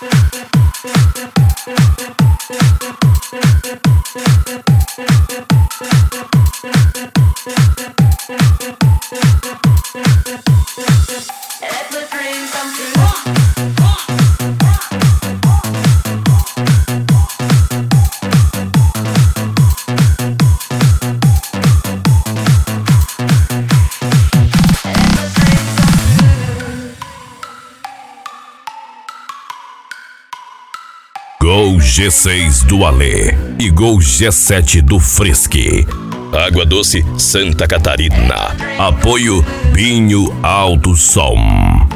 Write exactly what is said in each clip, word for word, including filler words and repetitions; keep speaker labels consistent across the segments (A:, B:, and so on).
A: Gol G seis do Alê e Gol G sete do Fresque. Água Doce, Santa Catarina. Apoio Binho Alto Som.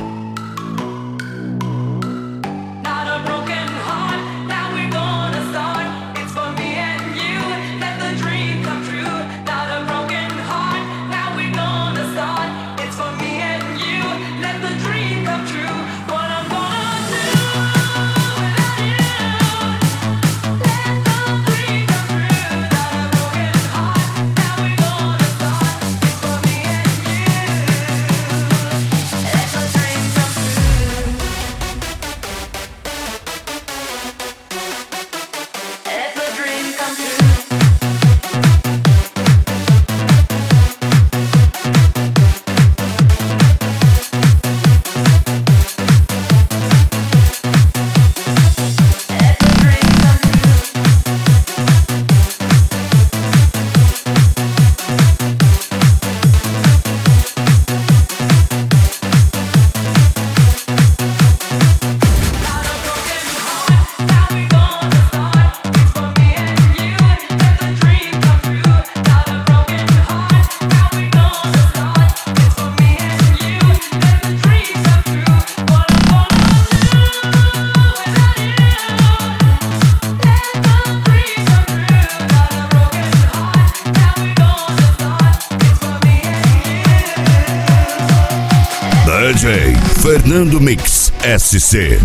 A: D J Fernando Mix S C.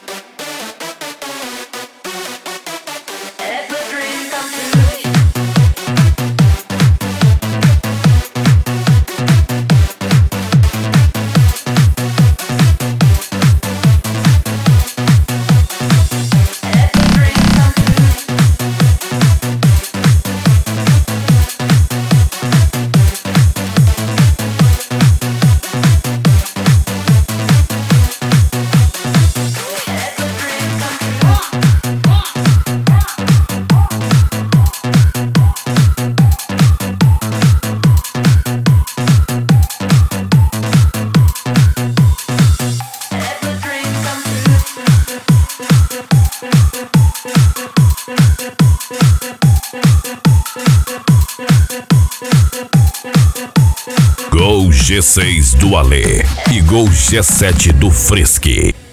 A: Gol G seis do Alê e Gol G sete do Fresque.